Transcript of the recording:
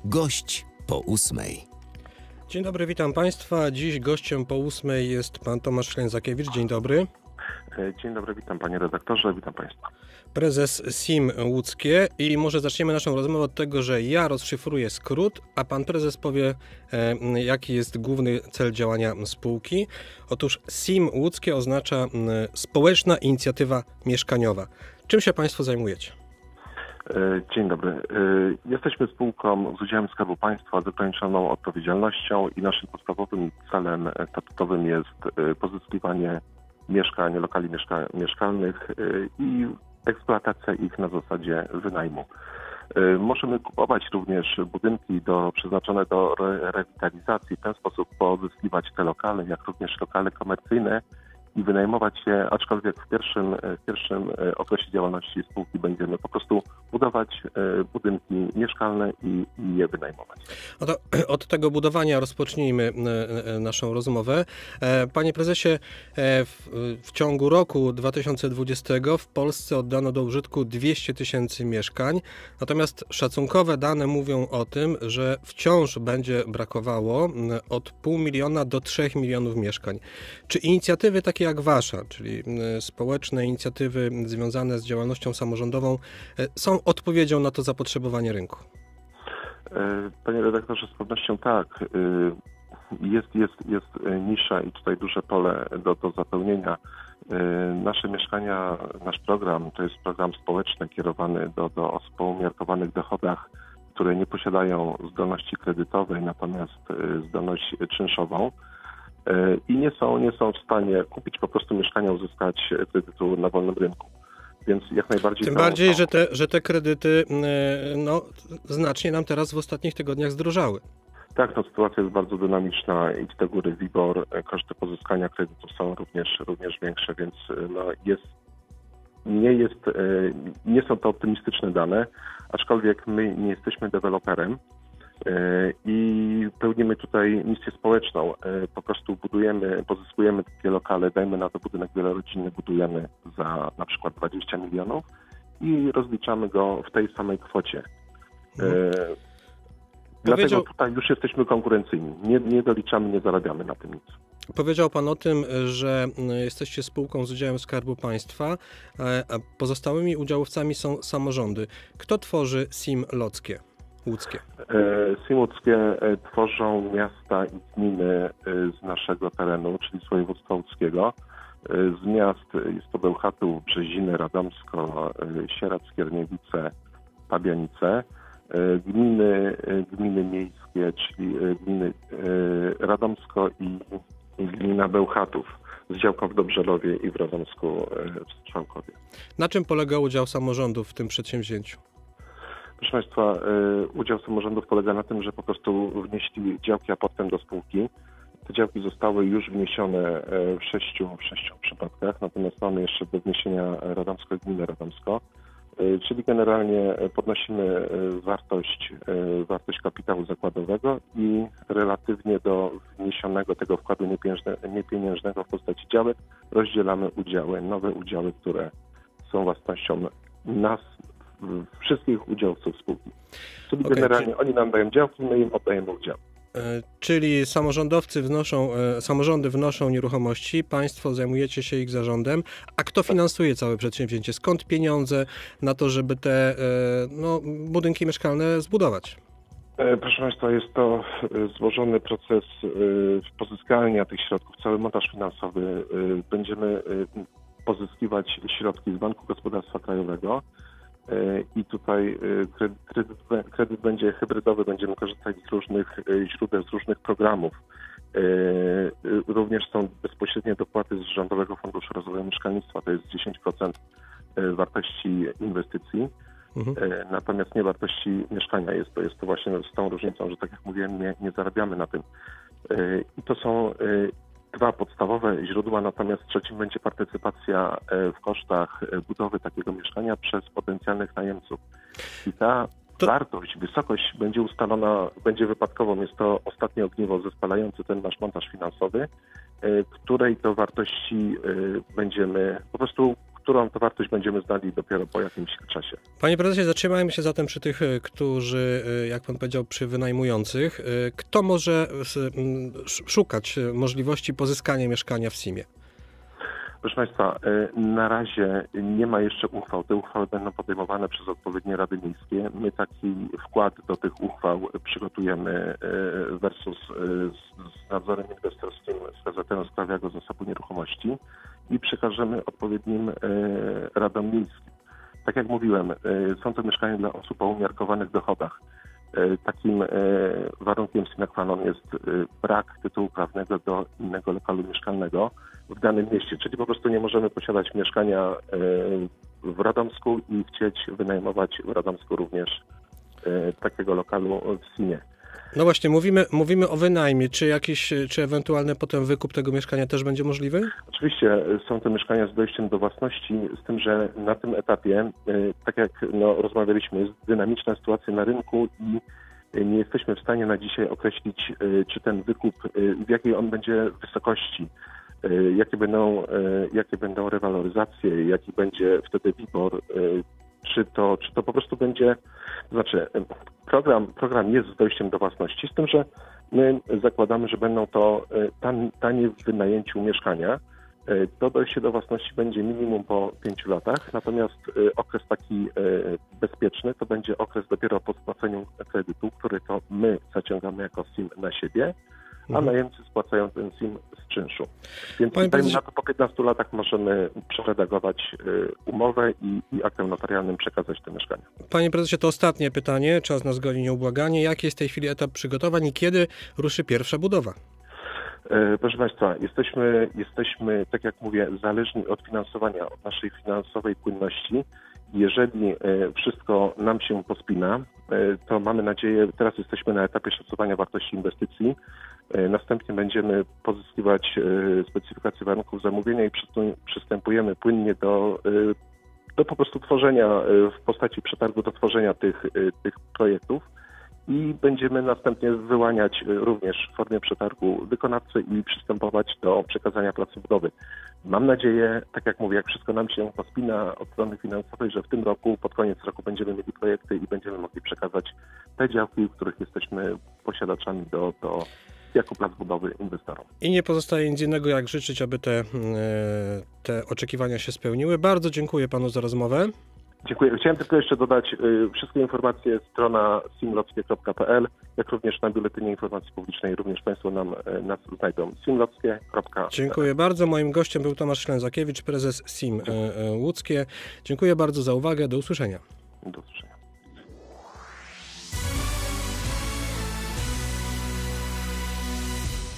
Gość po 8. Dzień dobry, witam Państwa. Dziś gościem po 8 jest pan Tomasz Ślęzakiewicz. Dzień dobry. Dzień dobry, witam panie redaktorze, witam państwa. Prezes SIM Łódzkie i może zaczniemy naszą rozmowę od tego, że ja rozszyfruję skrót, a pan prezes powie, jaki jest główny cel działania spółki. Otóż SIM Łódzkie oznacza Społeczna Inicjatywa Mieszkaniowa. Czym się państwo zajmujecie? Dzień dobry. Jesteśmy spółką z udziałem Skarbu Państwa z ograniczoną odpowiedzialnością i naszym podstawowym celem statutowym jest pozyskiwanie mieszkań, lokali mieszkalnych i eksploatacja ich na zasadzie wynajmu. Możemy kupować również budynki przeznaczone do rewitalizacji, w ten sposób pozyskiwać te lokale, jak również lokale komercyjne i wynajmować je, aczkolwiek w pierwszym okresie działalności spółki będziemy po prostu budować budynki mieszkalne i je wynajmować. No to od tego budowania rozpocznijmy naszą rozmowę. Panie prezesie, w ciągu roku 2020 w Polsce oddano do użytku 200 000 mieszkań, natomiast szacunkowe dane mówią o tym, że wciąż będzie brakowało od 500 000 do 3 milionów mieszkań. Czy inicjatywy takie jak wasza, czyli społeczne inicjatywy związane z działalnością samorządową, są odpowiedzią na to zapotrzebowanie rynku? Panie redaktorze, z pewnością tak. Jest nisza i tutaj duże pole do zapełnienia. Nasze mieszkania, nasz program to jest program społeczny kierowany do osób o umiarkowanych dochodach, które nie posiadają zdolności kredytowej, natomiast zdolność czynszową. I nie są w stanie kupić po prostu mieszkania, uzyskać kredytu na wolnym rynku. Więc jak najbardziej... Tym bardziej, że te kredyty znacznie nam teraz w ostatnich tygodniach zdrożały. Tak, sytuacja jest bardzo dynamiczna, idź do góry WIBOR, koszty pozyskania kredytów są również większe, więc nie są to optymistyczne dane, aczkolwiek my nie jesteśmy deweloperem i pełnimy tutaj misję społeczną. Po prostu pozyskujemy takie lokale, dajmy na to budynek wielorodzinny, budujemy za na przykład 20 milionów i rozliczamy go w tej samej kwocie. Dlatego tutaj już jesteśmy konkurencyjni. Nie doliczamy, nie zarabiamy na tym nic. Powiedział pan o tym, że jesteście spółką z udziałem Skarbu Państwa, a pozostałymi udziałowcami są samorządy. Kto tworzy SIM Łódzkie? SIM Łódzkie tworzą miasta i gminy z naszego terenu, czyli z województwa łódzkiego. Z miast jest to Bełchatów, Brzeziny, Radomsko, Sieradz, Skierniewice, Pabianice. Gminy miejskie, czyli gminy Radomsko i gmina Bełchatów z działką w Dobrzelowie i w Radomsku w Strzałkowie. Na czym polega udział samorządów w tym przedsięwzięciu? Proszę Państwa, udział samorządów polega na tym, że po prostu wnieśli działki aportem do spółki. Te działki zostały już wniesione w sześciu przypadkach, natomiast mamy jeszcze do wniesienia Radomsko i gminę Radomsko. Czyli generalnie podnosimy wartość kapitału zakładowego i relatywnie do wniesionego tego wkładu niepieniężnego w postaci działek rozdzielamy udziały, nowe udziały, które są własnością nas, wszystkich udziałowców spółki. Czyli generalnie oni nam dają działki, my im oddajemy udział. Czyli samorządy wnoszą nieruchomości, państwo zajmujecie się ich zarządem, a kto finansuje całe przedsięwzięcie? Skąd pieniądze na to, żeby te budynki mieszkalne zbudować? Proszę Państwa, jest to złożony proces pozyskania tych środków, cały montaż finansowy. Będziemy pozyskiwać środki z Banku Gospodarstwa Krajowego. I tutaj kredyt będzie hybrydowy, będziemy korzystać z różnych źródeł, z różnych programów. Również są bezpośrednie dopłaty z Rządowego Funduszu Rozwoju Mieszkalnictwa, to jest 10% wartości inwestycji, natomiast nie wartości mieszkania. Jest to właśnie z tą różnicą, że tak jak mówiłem, nie zarabiamy na tym. I to są dwa podstawowe źródła, natomiast trzecim będzie partycypacja w kosztach budowy takiego mieszkania przez potencjalnych najemców. I ta wartość, wysokość będzie ustalona, będzie wypadkową. Jest to ostatnie ogniwo zespalające ten nasz montaż finansowy, której to wartości będziemy, po prostu którą to wartość będziemy znali dopiero po jakimś czasie. Panie prezesie, zatrzymajmy się zatem przy tych, którzy, jak pan powiedział, przy wynajmujących. Kto może szukać możliwości pozyskania mieszkania w SIM-ie? Proszę Państwa, na razie nie ma jeszcze uchwał. Te uchwały będą podejmowane przez odpowiednie rady miejskie. My taki wkład do tych uchwał przygotujemy versus z nadzorem inwestorskim z KZN w sprawie zasobu nieruchomości i przekażemy odpowiednim radom miejskim. Tak jak mówiłem, są to mieszkania dla osób o umiarkowanych dochodach. Takim warunkiem sine qua non jest brak tytułu prawnego do innego lokalu mieszkalnego w danym mieście, czyli po prostu nie możemy posiadać mieszkania w Radomsku i chcieć wynajmować w Radomsku również takiego lokalu w SIM-ie. No właśnie, mówimy o wynajmie. Czy ewentualny potem wykup tego mieszkania też będzie możliwy? Oczywiście są to mieszkania z dojściem do własności, z tym, że na tym etapie, tak jak rozmawialiśmy, jest dynamiczna sytuacja na rynku i nie jesteśmy w stanie na dzisiaj określić, czy ten wykup, w jakiej on będzie wysokości, jakie będą rewaloryzacje, jaki będzie wtedy WIBOR, czy to po prostu będzie, to znaczy program jest z dojściem do własności, z tym, że my zakładamy, że będą to tanie w wynajęciu mieszkania. To dojście do własności będzie minimum po 5 latach, natomiast okres taki bezpieczny to będzie okres dopiero po spłaceniu kredytu, który to my zaciągamy jako SIM na siebie, a najemcy spłacają ten SIM z czynszu. Więc dajmy na to po 15 latach możemy przeredagować umowę i aktem notarialnym przekazać te mieszkania. Panie prezesie, to ostatnie pytanie, czas nas goni nieubłaganie. Jaki jest w tej chwili etap przygotowań i kiedy ruszy pierwsza budowa? Proszę Państwa, jesteśmy, tak jak mówię, zależni od finansowania, od naszej finansowej płynności. Jeżeli wszystko nam się pospina, to mamy nadzieję, teraz jesteśmy na etapie szacowania wartości inwestycji, następnie będziemy pozyskiwać specyfikację warunków zamówienia i przystępujemy płynnie do po prostu tworzenia w postaci przetargu, do tworzenia tych projektów. I będziemy następnie wyłaniać również w formie przetargu wykonawcę i przystępować do przekazania placu budowy. Mam nadzieję, tak jak mówię, jak wszystko nam się pospina od strony finansowej, że w tym roku, pod koniec roku będziemy mieli projekty i będziemy mogli przekazać te działki, w których jesteśmy posiadaczami jako plac budowy inwestorom. I nie pozostaje nic innego, jak życzyć, aby te oczekiwania się spełniły. Bardzo dziękuję panu za rozmowę. Dziękuję. Chciałem tylko jeszcze dodać wszystkie informacje, strona simlockie.pl, jak również na biuletynie informacji publicznej również Państwo nas znajdą. simlockie.pl. Dziękuję bardzo. Moim gościem był Tomasz Ślęzakiewicz, prezes SIM Łódzkie. Dziękuję bardzo za uwagę. Do usłyszenia. Do usłyszenia.